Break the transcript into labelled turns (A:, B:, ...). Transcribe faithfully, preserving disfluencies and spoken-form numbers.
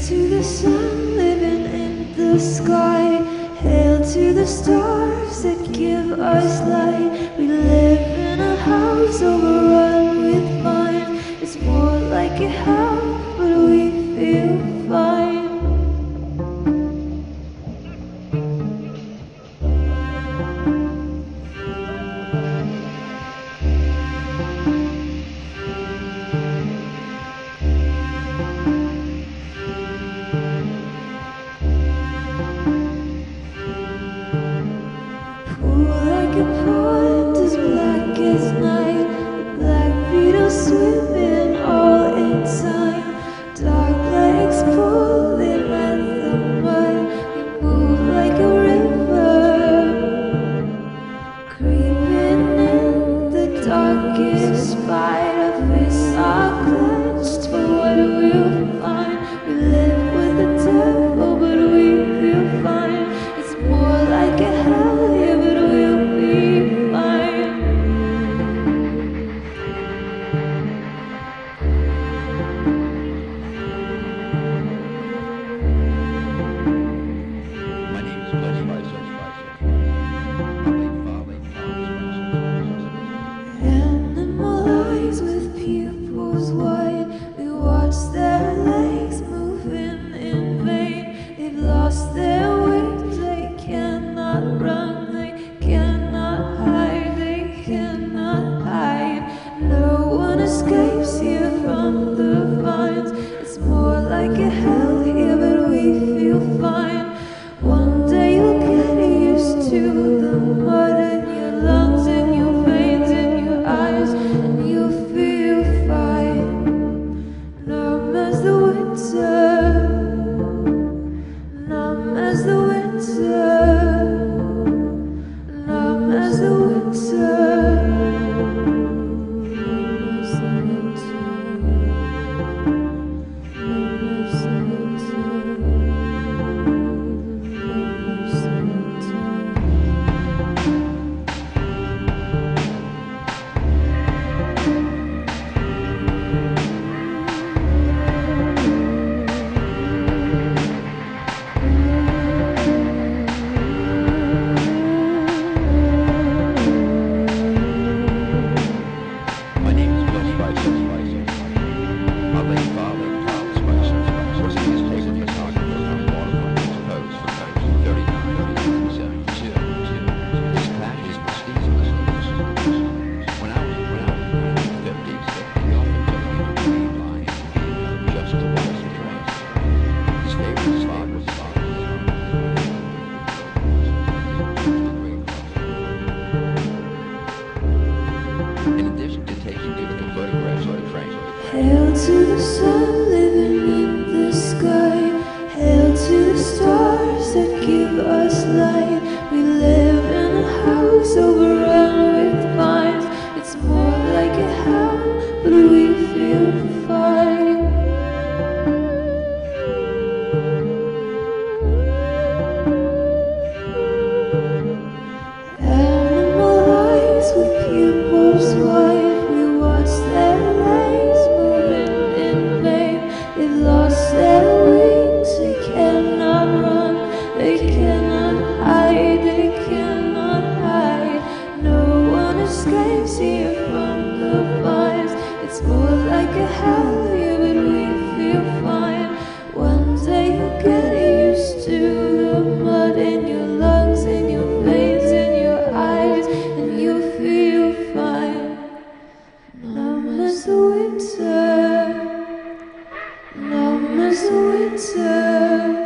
A: to the sun living in the sky. Hail to the stars that give us light. We live in a house overrun with vines. It's more like a house, but we feel fine. Like a pond as black as night, the black beetles swimming all in time. Dark legs pulling at the mud, we move like a river, creeping in the darkest spite of fists are clenched for what we'll find. We live with the devil, but we feel fine. It's more like a hell here, but we'll be fine.
B: My name is Blessed by
A: Animal eyes with pupils wide, we watch their legs moving in vain. They've lost their wings, they cannot run, they cannot hide, they cannot hide. No one escapes here from the vines. It's more like a hell here, but we feel fine. One day you'll get used to the mud in your lungs, in your veins, in your eyes, and you'll feel fine. Numb as the winter, numb as the winter, numb as the winter, numb as the winter, numb as the winter, numb as the winter.
B: My name is Blessed by My late father, Tom Spicer, was a newspaper photographer on Waterfront Post for Post thirty-nine, nineteen seventy-two. His passion was steam. When I was when I was in the fifties, he often took me to the main line just to watch the trains. His favorite spot was the In addition to taking beautiful photographs of the train.
A: Hail to the sun living in the sky. Hail to the stars that give us light. We live in a house overrun with vines. It's more like a hell, but we feel fine. Animal eyes with pupils wide, we watch their legs moving in vain. They've lost their wings, they cannot run, they cannot hide, they cannot hide. No one escapes here from the vines. It's more like a hell here, but we feel fine. One day you'll get used to the mud in your lungs, in your veins, in your eyes, and you'll feel fine. Numb as the winter, numb as the winter.